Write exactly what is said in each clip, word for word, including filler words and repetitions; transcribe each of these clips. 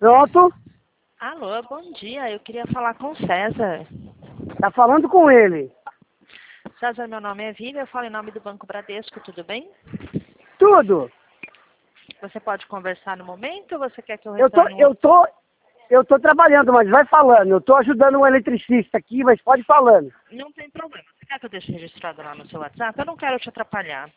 Pronto? Alô, bom dia. Eu queria falar com o César. Tá falando com ele. César, meu nome é Vivian, eu falo em nome do Banco Bradesco, tudo bem? Tudo. Você pode conversar no momento ou você quer que eu Eu tô, retorne? eu tô, eu tô trabalhando, mas vai falando. Eu tô ajudando um eletricista aqui, mas pode falando. Não tem problema. Você quer que eu deixe registrado lá no seu WhatsApp? Eu não quero te atrapalhar.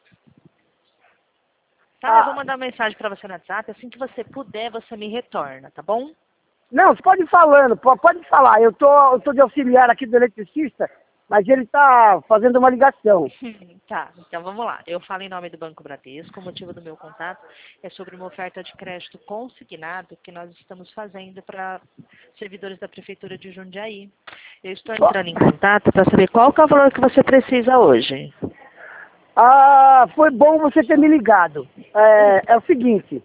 Tá, eu vou Ah, mandar mensagem para você no WhatsApp. Assim que você puder, você me retorna, tá bom? não, você pode ir falando, po- pode falar. Eu tô, eu tô de auxiliar aqui do eletricista, mas ele tá fazendo uma ligação. Tá, então vamos lá. Eu falo em nome do Banco Bradesco. O motivo do meu contato é sobre uma oferta de crédito consignado que nós estamos fazendo para servidores da Prefeitura de Jundiaí. Eu estou Ó, entrando em contato para saber qual que é o valor que você precisa hoje. Ah, foi bom você ter me ligado. É, é o seguinte,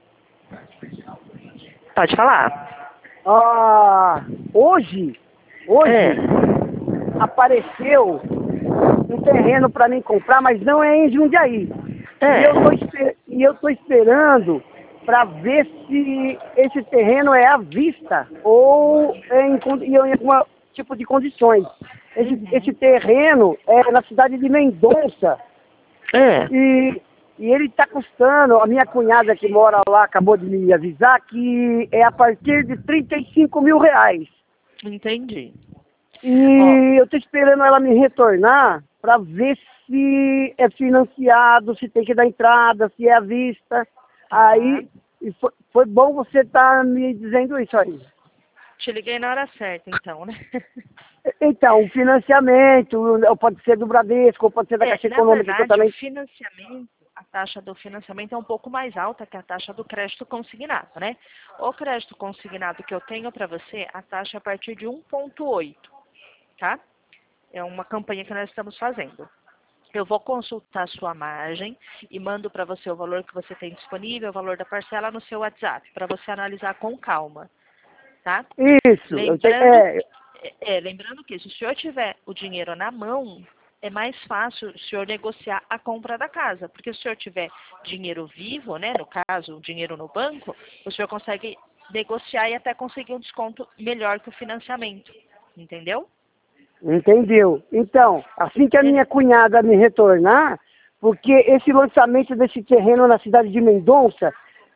Pode falar. ah, hoje, É. hoje apareceu um terreno para mim comprar, mas não é em Jundiaí. E É. eu tô, esper- e eu tô esperando para ver se esse terreno é à vista ou é em, con- em algum tipo de condições. Esse, esse Uhum. terreno é na cidade de Mendonça É. e, e ele está custando, a minha cunhada que mora lá acabou de me avisar que é a partir de trinta e cinco mil reais. Entendi. Ó, E eu estou esperando ela me retornar para ver se é financiado, se tem que dar entrada, se é à vista. tá. Aí, e foi, foi bom você estar me dizendo isso aí. Te liguei na hora certa, então, né? Então, o financiamento, ou pode ser do Bradesco, ou pode ser da É, Caixa na Econômica, que eu verdade, o também... financiamento, a taxa do financiamento é um pouco mais alta que a taxa do crédito consignado, né? O crédito consignado que eu tenho para você, a taxa é a partir de um vírgula oito, tá? É uma campanha que nós estamos fazendo. Eu vou consultar a sua margem e mando para você o valor que você tem disponível, o valor da parcela no seu WhatsApp, para você analisar com calma, tá? Isso, eu tenho... Lembrando, É, é, é, lembrando que se o senhor tiver o dinheiro na mão, é mais fácil o senhor negociar a compra da casa. Porque se o senhor tiver dinheiro vivo, né, no caso, o dinheiro no banco, o senhor consegue negociar e até conseguir um desconto melhor que o financiamento. Entendeu? entendeu? Então, assim que a É, minha cunhada me retornar, porque esse lançamento desse terreno na cidade de Mendonça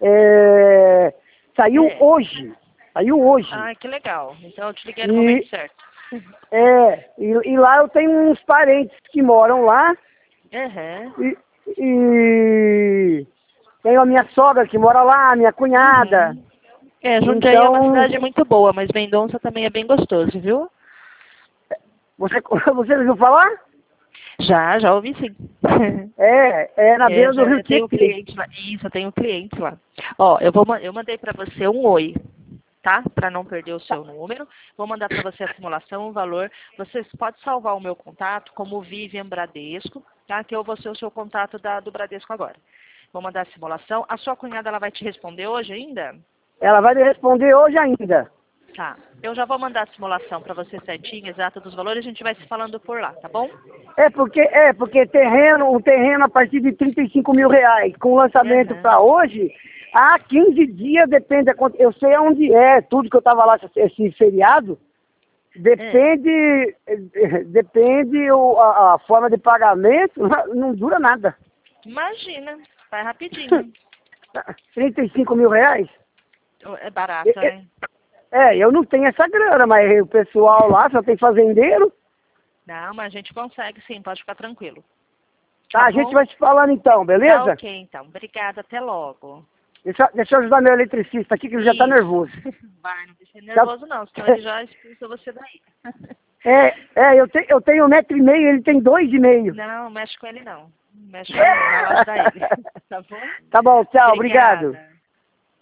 é, saiu é. hoje. Saiu hoje. Ah, que legal. Então eu te liguei no momento E, certo. é, e, e lá eu tenho uns parentes que moram lá Uhum. e, e tenho a minha sogra que mora lá, a minha cunhada. Uhum. É, Jundiaí é uma Então, cidade muito boa, mas Mendonça também é bem gostoso, viu? você, você ouviu falar? Já, já ouvi sim. É, é na É, beira do já Rio eu tenho Tietê. cliente lá. Isso, eu tenho cliente lá. Ó, eu, vou, ma- eu mandei para você um oi, tá? Para não perder o seu número. Vou mandar para você a simulação, o valor. Você pode salvar o meu contato como Vivian Bradesco, tá? Que eu vou ser o seu contato da, do Bradesco agora. Vou mandar a simulação. A sua cunhada, ela vai te responder hoje ainda? Ela vai me responder hoje ainda. Tá. Eu já vou mandar a simulação para você certinho, exata dos valores. A gente vai se falando por lá, tá bom? É porque, é porque terreno, um terreno a partir de trinta e cinco mil reais, com lançamento Uhum. para hoje, há quinze dias, depende, da quant- eu sei onde é, tudo que eu estava lá, esse, esse feriado, É. depende, eh, depende o, a, a forma de pagamento, não dura nada. Imagina, vai rapidinho. trinta e cinco mil reais? É É, barato, é, né? é, eu não tenho essa grana, mas o pessoal lá só tem fazendeiro. Não, mas a gente consegue sim, pode ficar tranquilo. Tá Tá, a gente bom? vai se falando então, Tá beleza? ok, então. Obrigada, até logo. Deixa, deixa eu ajudar meu eletricista aqui, que ele já tá Isso. nervoso. Vai, não deixa ele Tá- nervoso não, senão ele já expulsa você daí. É, é, eu, te, eu tenho um metro e meio, ele tem dois e meio. Não, mexe com ele não. Mexe com ele não, vai lá ajudar ele. Tá bom? Tá bom, tchau, obrigado. Obrigada.